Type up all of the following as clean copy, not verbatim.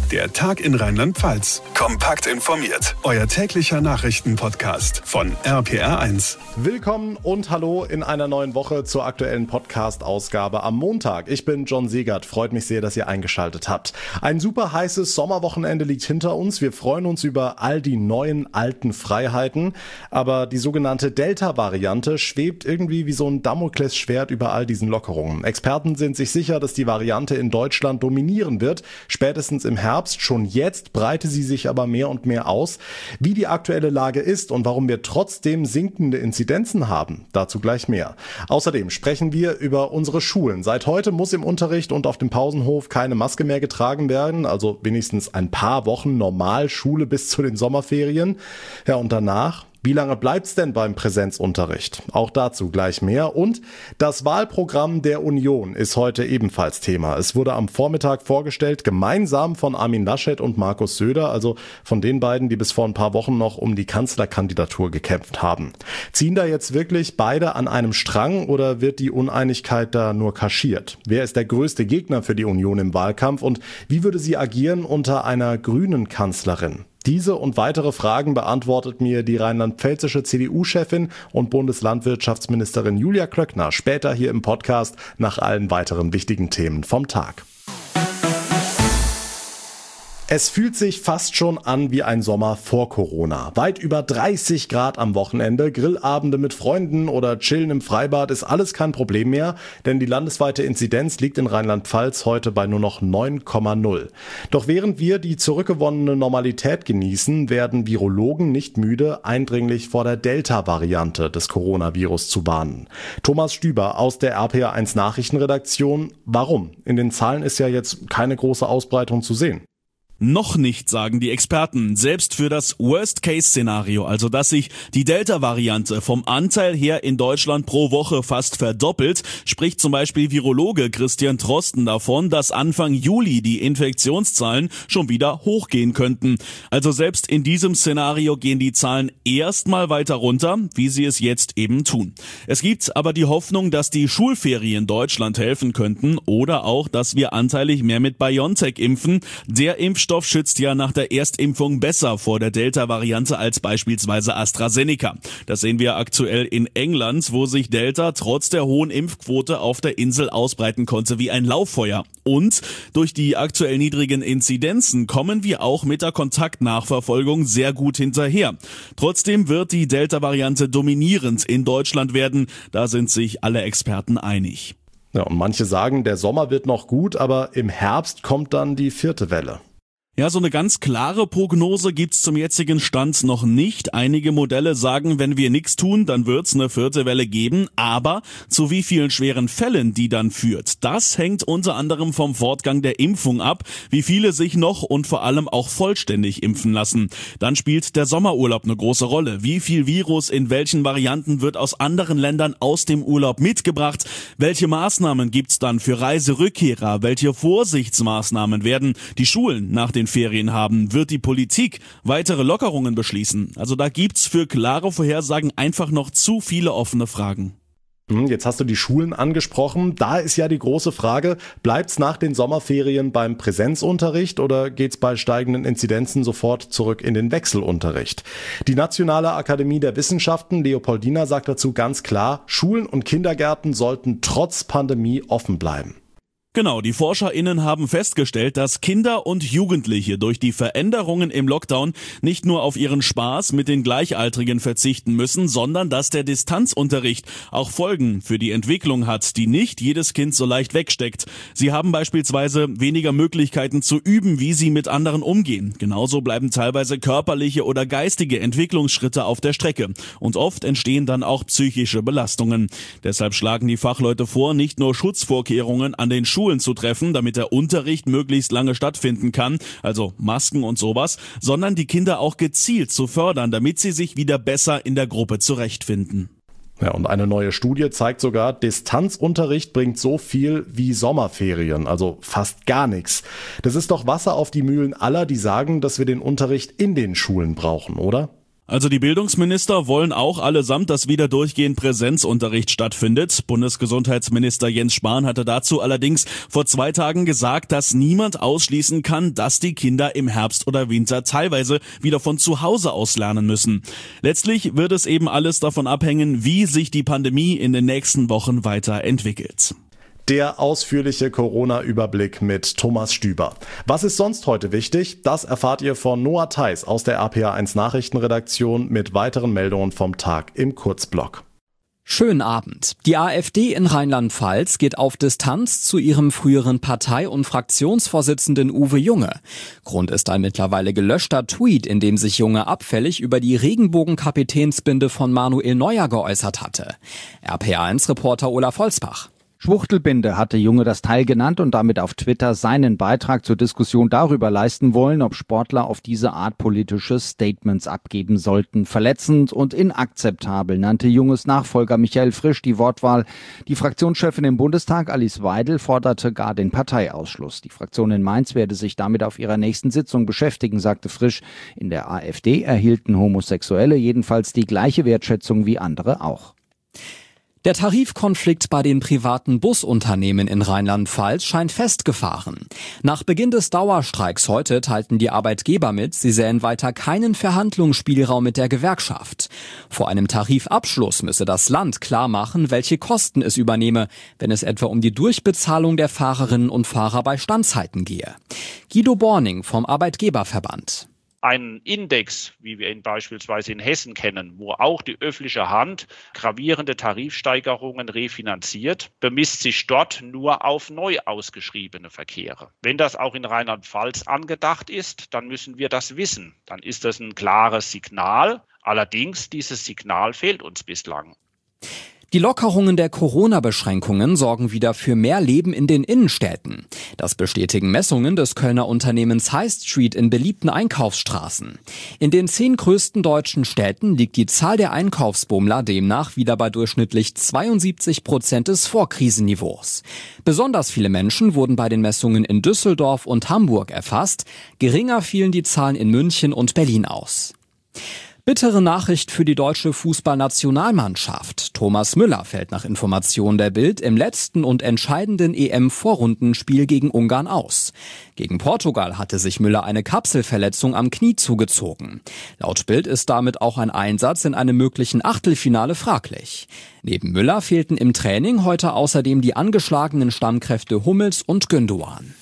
Der Tag in Rheinland-Pfalz. Kompakt informiert. Euer täglicher Nachrichtenpodcast von RPR1. Willkommen und hallo in einer neuen Woche zur aktuellen Podcast-Ausgabe am Montag. Ich bin John Segert. Freut mich sehr, dass ihr eingeschaltet habt. Ein super heißes Sommerwochenende liegt hinter uns. Wir freuen uns über all die neuen, alten Freiheiten. Aber die sogenannte Delta-Variante schwebt irgendwie wie so ein Damoklesschwert über all diesen Lockerungen. Experten sind sich sicher, dass die Variante in Deutschland dominieren wird. Spätestens im Herbst. Schon jetzt breite sie sich aber mehr und mehr aus. Wie die aktuelle Lage ist und warum wir trotzdem sinkende Inzidenzen haben, dazu gleich mehr. Außerdem sprechen wir über unsere Schulen. Seit heute muss im Unterricht und auf dem Pausenhof keine Maske mehr getragen werden, also wenigstens ein paar Wochen normal Schule bis zu den Sommerferien. Ja, und danach? Wie lange bleibt's denn beim Präsenzunterricht? Auch dazu gleich mehr. Und das Wahlprogramm der Union ist heute ebenfalls Thema. Es wurde am Vormittag vorgestellt, gemeinsam von Armin Laschet und Markus Söder, also von den beiden, die bis vor ein paar Wochen noch um die Kanzlerkandidatur gekämpft haben. Ziehen da jetzt wirklich beide an einem Strang oder wird die Uneinigkeit da nur kaschiert? Wer ist der größte Gegner für die Union im Wahlkampf und wie würde sie agieren unter einer grünen Kanzlerin? Diese und weitere Fragen beantwortet mir die rheinland-pfälzische CDU-Chefin und Bundeslandwirtschaftsministerin Julia Klöckner später hier im Podcast nach allen weiteren wichtigen Themen vom Tag. Es fühlt sich fast schon an wie ein Sommer vor Corona. Weit über 30 Grad am Wochenende, Grillabende mit Freunden oder Chillen im Freibad ist alles kein Problem mehr, denn die landesweite Inzidenz liegt in Rheinland-Pfalz heute bei nur noch 9,0. Doch während wir die zurückgewonnene Normalität genießen, werden Virologen nicht müde, eindringlich vor der Delta-Variante des Coronavirus zu warnen. Thomas Stüber aus der RPR1 Nachrichtenredaktion. Warum? In den Zahlen ist ja jetzt keine große Ausbreitung zu sehen. Noch nicht, sagen die Experten. Selbst für das Worst-Case-Szenario, also dass sich die Delta-Variante vom Anteil her in Deutschland pro Woche fast verdoppelt, spricht zum Beispiel Virologe Christian Drosten davon, dass Anfang Juli die Infektionszahlen schon wieder hochgehen könnten. Also selbst in diesem Szenario gehen die Zahlen erstmal weiter runter, wie sie es jetzt eben tun. Es gibt aber die Hoffnung, dass die Schulferien Deutschland helfen könnten oder auch, dass wir anteilig mehr mit BioNTech impfen. Der Impfstoff schützt ja nach der Erstimpfung besser vor der Delta-Variante als beispielsweise AstraZeneca. Das sehen wir aktuell in England, wo sich Delta trotz der hohen Impfquote auf der Insel ausbreiten konnte wie ein Lauffeuer. Und durch die aktuell niedrigen Inzidenzen kommen wir auch mit der Kontaktnachverfolgung sehr gut hinterher. Trotzdem wird die Delta-Variante dominierend in Deutschland werden. Da sind sich alle Experten einig. Ja, und manche sagen, der Sommer wird noch gut, aber im Herbst kommt dann die vierte Welle. Ja, so eine ganz klare Prognose gibt's zum jetzigen Stand noch nicht. Einige Modelle sagen, wenn wir nichts tun, dann wird's eine vierte Welle geben. Aber zu wie vielen schweren Fällen die dann führt, das hängt unter anderem vom Fortgang der Impfung ab, wie viele sich noch und vor allem auch vollständig impfen lassen. Dann spielt der Sommerurlaub eine große Rolle. Wie viel Virus in welchen Varianten wird aus anderen Ländern aus dem Urlaub mitgebracht? Welche Maßnahmen gibt's dann für Reiserückkehrer? Welche Vorsichtsmaßnahmen werden die Schulen nach den Ferien haben? Wird die Politik weitere Lockerungen beschließen? Also da gibt's für klare Vorhersagen einfach noch zu viele offene Fragen. Jetzt hast du die Schulen angesprochen. Da ist ja die große Frage, bleibt's nach den Sommerferien beim Präsenzunterricht oder geht's bei steigenden Inzidenzen sofort zurück in den Wechselunterricht? Die Nationale Akademie der Wissenschaften, Leopoldina, sagt dazu ganz klar, Schulen und Kindergärten sollten trotz Pandemie offen bleiben. Genau, die ForscherInnen haben festgestellt, dass Kinder und Jugendliche durch die Veränderungen im Lockdown nicht nur auf ihren Spaß mit den Gleichaltrigen verzichten müssen, sondern dass der Distanzunterricht auch Folgen für die Entwicklung hat, die nicht jedes Kind so leicht wegsteckt. Sie haben beispielsweise weniger Möglichkeiten zu üben, wie sie mit anderen umgehen. Genauso bleiben teilweise körperliche oder geistige Entwicklungsschritte auf der Strecke. Und oft entstehen dann auch psychische Belastungen. Deshalb schlagen die Fachleute vor, nicht nur Schutzvorkehrungen an den Schulen zu treffen, damit der Unterricht möglichst lange stattfinden kann, also Masken und sowas, sondern die Kinder auch gezielt zu fördern, damit sie sich wieder besser in der Gruppe zurechtfinden. Ja, und eine neue Studie zeigt sogar, Distanzunterricht bringt so viel wie Sommerferien, also fast gar nichts. Das ist doch Wasser auf die Mühlen aller, die sagen, dass wir den Unterricht in den Schulen brauchen, oder? Also die Bildungsminister wollen auch allesamt, dass wieder durchgehend Präsenzunterricht stattfindet. Bundesgesundheitsminister Jens Spahn hatte dazu allerdings vor 2 Tagen gesagt, dass niemand ausschließen kann, dass die Kinder im Herbst oder Winter teilweise wieder von zu Hause aus lernen müssen. Letztlich wird es eben alles davon abhängen, wie sich die Pandemie in den nächsten Wochen weiterentwickelt. Der ausführliche Corona-Überblick mit Thomas Stüber. Was ist sonst heute wichtig? Das erfahrt ihr von Noah Theis aus der RPA1 Nachrichtenredaktion mit weiteren Meldungen vom Tag im Kurzblock. Schönen Abend. Die AfD in Rheinland-Pfalz geht auf Distanz zu ihrem früheren Partei- und Fraktionsvorsitzenden Uwe Junge. Grund ist ein mittlerweile gelöschter Tweet, in dem sich Junge abfällig über die Regenbogenkapitänsbinde von Manuel Neuer geäußert hatte. RPA1-Reporter Olaf Holzbach. Schwuchtelbinde hatte Junge das Teil genannt und damit auf Twitter seinen Beitrag zur Diskussion darüber leisten wollen, ob Sportler auf diese Art politische Statements abgeben sollten. Verletzend und inakzeptabel nannte Junges Nachfolger Michael Frisch die Wortwahl. Die Fraktionschefin im Bundestag, Alice Weidel, forderte gar den Parteiausschluss. Die Fraktion in Mainz werde sich damit auf ihrer nächsten Sitzung beschäftigen, sagte Frisch. In der AfD erhielten Homosexuelle jedenfalls die gleiche Wertschätzung wie andere auch. Der Tarifkonflikt bei den privaten Busunternehmen in Rheinland-Pfalz scheint festgefahren. Nach Beginn des Dauerstreiks heute teilten die Arbeitgeber mit, sie sähen weiter keinen Verhandlungsspielraum mit der Gewerkschaft. Vor einem Tarifabschluss müsse das Land klar machen, welche Kosten es übernehme, wenn es etwa um die Durchbezahlung der Fahrerinnen und Fahrer bei Standzeiten gehe. Guido Borning vom Arbeitgeberverband. Einen Index, wie wir ihn beispielsweise in Hessen kennen, wo auch die öffentliche Hand gravierende Tarifsteigerungen refinanziert, bemisst sich dort nur auf neu ausgeschriebene Verkehre. Wenn das auch in Rheinland-Pfalz angedacht ist, dann müssen wir das wissen. Dann ist das ein klares Signal. Allerdings, dieses Signal fehlt uns bislang. Die Lockerungen der Corona-Beschränkungen sorgen wieder für mehr Leben in den Innenstädten. Das bestätigen Messungen des Kölner Unternehmens High Street in beliebten Einkaufsstraßen. In den 10 größten deutschen Städten liegt die Zahl der Einkaufsbummler demnach wieder bei durchschnittlich 72% des Vorkrisenniveaus. Besonders viele Menschen wurden bei den Messungen in Düsseldorf und Hamburg erfasst. Geringer fielen die Zahlen in München und Berlin aus. Bittere Nachricht für die deutsche Fußballnationalmannschaft. Thomas Müller fällt nach Informationen der Bild im letzten und entscheidenden EM-Vorrundenspiel gegen Ungarn aus. Gegen Portugal hatte sich Müller eine Kapselverletzung am Knie zugezogen. Laut Bild ist damit auch ein Einsatz in einem möglichen Achtelfinale fraglich. Neben Müller fehlten im Training heute außerdem die angeschlagenen Stammkräfte Hummels und Gündoğan.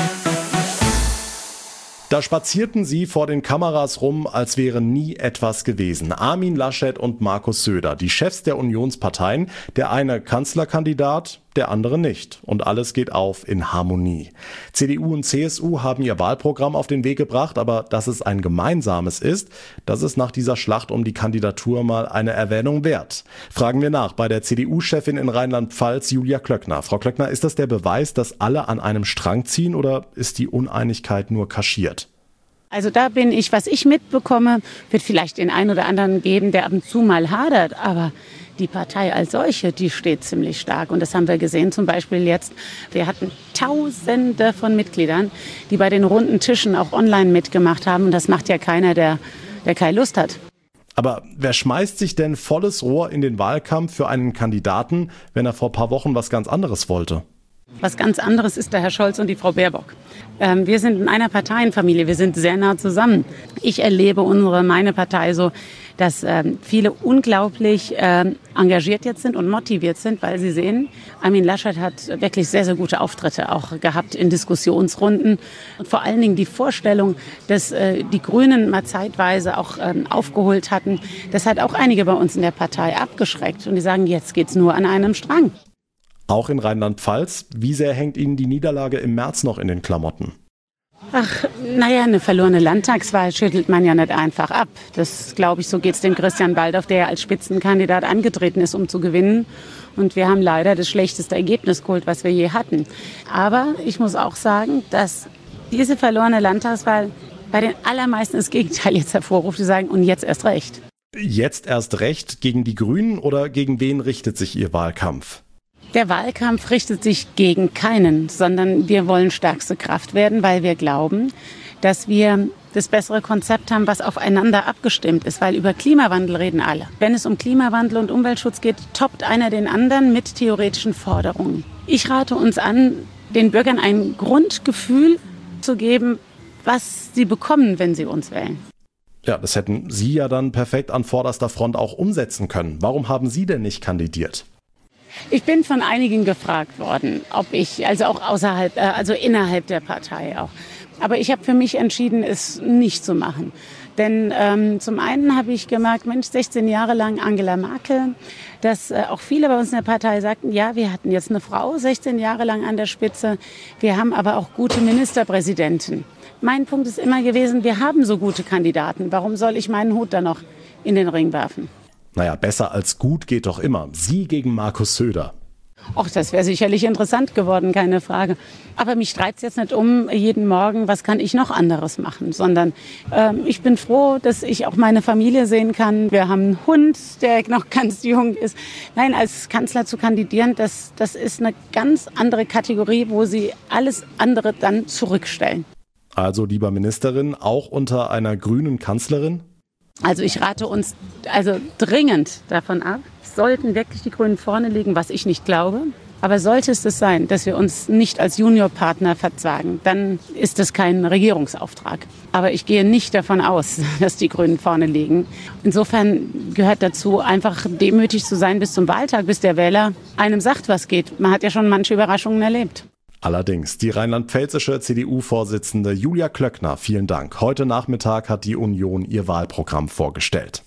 Da spazierten sie vor den Kameras rum, als wäre nie etwas gewesen. Armin Laschet und Markus Söder, die Chefs der Unionsparteien, der eine Kanzlerkandidat, der andere nicht. Und alles geht auf in Harmonie. CDU und CSU haben ihr Wahlprogramm auf den Weg gebracht, aber dass es ein gemeinsames ist, das ist nach dieser Schlacht um die Kandidatur mal eine Erwähnung wert. Fragen wir nach bei der CDU-Chefin in Rheinland-Pfalz, Julia Klöckner. Frau Klöckner, ist das der Beweis, dass alle an einem Strang ziehen oder ist die Uneinigkeit nur kaschiert? Also da bin ich, was ich mitbekomme, wird vielleicht den einen oder anderen geben, der ab und zu mal hadert, aber die Partei als solche, die steht ziemlich stark. Und das haben wir gesehen zum Beispiel jetzt. Wir hatten Tausende von Mitgliedern, die bei den runden Tischen auch online mitgemacht haben. Und das macht ja keiner, der keine Lust hat. Aber wer schmeißt sich denn volles Rohr in den Wahlkampf für einen Kandidaten, wenn er vor ein paar Wochen was ganz anderes wollte? Was ganz anderes ist der Herr Scholz und die Frau Baerbock. Wir sind in einer Parteienfamilie, wir sind sehr nah zusammen. Ich erlebe meine Partei so, dass viele unglaublich engagiert jetzt sind und motiviert sind, weil sie sehen, Armin Laschet hat wirklich sehr, sehr gute Auftritte auch gehabt in Diskussionsrunden. Und vor allen Dingen die Vorstellung, dass die Grünen mal zeitweise auch aufgeholt hatten, das hat auch einige bei uns in der Partei abgeschreckt. Und die sagen, jetzt geht's nur an einem Strang. Auch in Rheinland-Pfalz, wie sehr hängt Ihnen die Niederlage im März noch in den Klamotten? Ach, naja, eine verlorene Landtagswahl schüttelt man ja nicht einfach ab. Das, glaube ich, so geht es dem Christian Baldauf, der als Spitzenkandidat angetreten ist, um zu gewinnen. Und wir haben leider das schlechteste Ergebnis geholt, was wir je hatten. Aber ich muss auch sagen, dass diese verlorene Landtagswahl bei den allermeisten das Gegenteil jetzt hervorruft. Die sagen, und jetzt erst recht. Jetzt erst recht gegen die Grünen oder gegen wen richtet sich Ihr Wahlkampf? Der Wahlkampf richtet sich gegen keinen, sondern wir wollen stärkste Kraft werden, weil wir glauben, dass wir das bessere Konzept haben, was aufeinander abgestimmt ist, weil über Klimawandel reden alle. Wenn es um Klimawandel und Umweltschutz geht, toppt einer den anderen mit theoretischen Forderungen. Ich rate uns an, den Bürgern ein Grundgefühl zu geben, was sie bekommen, wenn sie uns wählen. Ja, das hätten Sie ja dann perfekt an vorderster Front auch umsetzen können. Warum haben Sie denn nicht kandidiert? Ich bin von einigen gefragt worden, ob ich, also auch außerhalb, also innerhalb der Partei auch. Aber ich habe für mich entschieden, es nicht zu machen. Denn zum einen habe ich gemerkt, Mensch, 16 Jahre lang Angela Merkel, dass auch viele bei uns in der Partei sagten, ja, wir hatten jetzt eine Frau 16 Jahre lang an der Spitze, wir haben aber auch gute Ministerpräsidenten. Mein Punkt ist immer gewesen, wir haben so gute Kandidaten. Warum soll ich meinen Hut da noch in den Ring werfen? Naja, besser als gut geht doch immer. Sie gegen Markus Söder. Ach, das wäre sicherlich interessant geworden, keine Frage. Aber mich treibt es jetzt nicht um jeden Morgen, was kann ich noch anderes machen, sondern ich bin froh, dass ich auch meine Familie sehen kann. Wir haben einen Hund, der noch ganz jung ist. Nein, als Kanzler zu kandidieren, das ist eine ganz andere Kategorie, wo Sie alles andere dann zurückstellen. Also, lieber Ministerin, auch unter einer grünen Kanzlerin? Also ich rate uns dringend davon ab, sollten wirklich die Grünen vorne liegen, was ich nicht glaube. Aber sollte es das sein, dass wir uns nicht als Juniorpartner verzagen, dann ist das kein Regierungsauftrag. Aber ich gehe nicht davon aus, dass die Grünen vorne liegen. Insofern gehört dazu, einfach demütig zu sein bis zum Wahltag, bis der Wähler einem sagt, was geht. Man hat ja schon manche Überraschungen erlebt. Allerdings, die rheinland-pfälzische CDU-Vorsitzende Julia Klöckner, vielen Dank. Heute Nachmittag hat die Union ihr Wahlprogramm vorgestellt.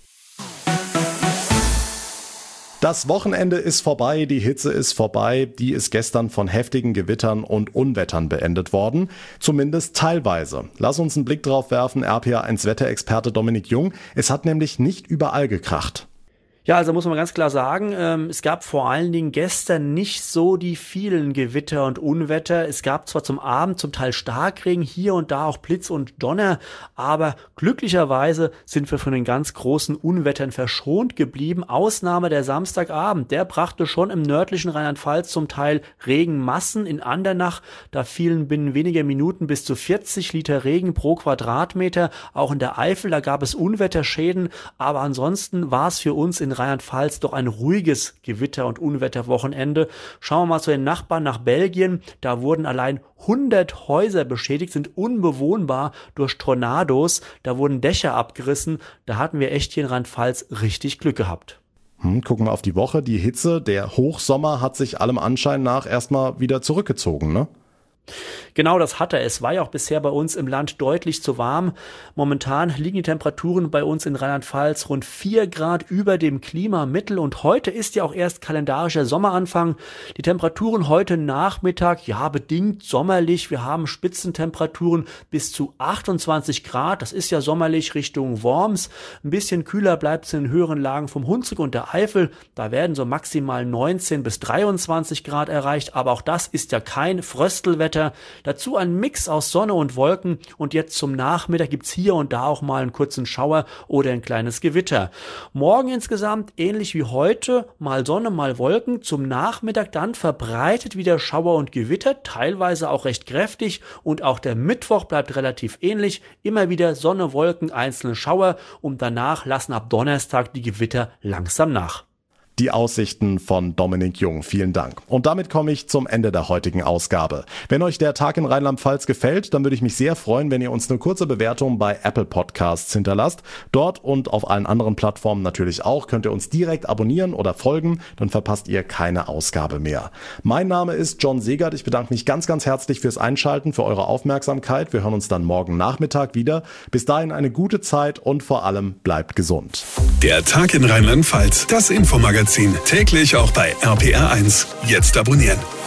Das Wochenende ist vorbei, die Hitze ist vorbei, die ist gestern von heftigen Gewittern und Unwettern beendet worden, zumindest teilweise. Lass uns einen Blick drauf werfen, RPA1-Wetterexperte Dominik Jung, es hat nämlich nicht überall gekracht. Ja, also muss man ganz klar sagen, es gab vor allen Dingen gestern nicht so die vielen Gewitter und Unwetter. Es gab zwar zum Abend zum Teil Starkregen, hier und da auch Blitz und Donner, aber glücklicherweise sind wir von den ganz großen Unwettern verschont geblieben. Ausnahme der Samstagabend, der brachte schon im nördlichen Rheinland-Pfalz zum Teil Regenmassen. In Andernach, da fielen binnen weniger Minuten bis zu 40 Liter Regen pro Quadratmeter. Auch in der Eifel, da gab es Unwetterschäden, aber ansonsten war es für uns in Rheinland-Pfalz doch ein ruhiges Gewitter- und Unwetterwochenende. Schauen wir mal zu den Nachbarn nach Belgien. Da wurden allein 100 Häuser beschädigt, sind unbewohnbar durch Tornados. Da wurden Dächer abgerissen. Da hatten wir echt hier in Rheinland-Pfalz richtig Glück gehabt. Gucken wir auf die Woche. Die Hitze, der Hochsommer hat sich allem Anschein nach erstmal wieder zurückgezogen, ne? Genau, das hat er. Es war ja auch bisher bei uns im Land deutlich zu warm. Momentan liegen die Temperaturen bei uns in Rheinland-Pfalz rund 4 Grad über dem Klimamittel und heute ist ja auch erst kalendarischer Sommeranfang. Die Temperaturen heute Nachmittag, ja, bedingt sommerlich. Wir haben Spitzentemperaturen bis zu 28 Grad. Das ist ja sommerlich Richtung Worms. Ein bisschen kühler bleibt es in den höheren Lagen vom Hunsrück und der Eifel. Da werden so maximal 19 bis 23 Grad erreicht. Aber auch das ist ja kein Fröstelwetter. Dazu ein Mix aus Sonne und Wolken und jetzt zum Nachmittag gibt's hier und da auch mal einen kurzen Schauer oder ein kleines Gewitter. Morgen insgesamt ähnlich wie heute, mal Sonne, mal Wolken. Zum Nachmittag dann verbreitet wieder Schauer und Gewitter, teilweise auch recht kräftig und auch der Mittwoch bleibt relativ ähnlich. Immer wieder Sonne, Wolken, einzelne Schauer und danach lassen ab Donnerstag die Gewitter langsam nach. Die Aussichten von Dominik Jung. Vielen Dank. Und damit komme ich zum Ende der heutigen Ausgabe. Wenn euch der Tag in Rheinland-Pfalz gefällt, dann würde ich mich sehr freuen, wenn ihr uns eine kurze Bewertung bei Apple Podcasts hinterlasst. Dort und auf allen anderen Plattformen natürlich auch könnt ihr uns direkt abonnieren oder folgen, dann verpasst ihr keine Ausgabe mehr. Mein Name ist John Segert. Ich bedanke mich ganz, ganz herzlich fürs Einschalten, für eure Aufmerksamkeit. Wir hören uns dann morgen Nachmittag wieder. Bis dahin eine gute Zeit und vor allem bleibt gesund. Der Tag in Rheinland-Pfalz, das Infomagazin, täglich auch bei RPR1. Jetzt abonnieren.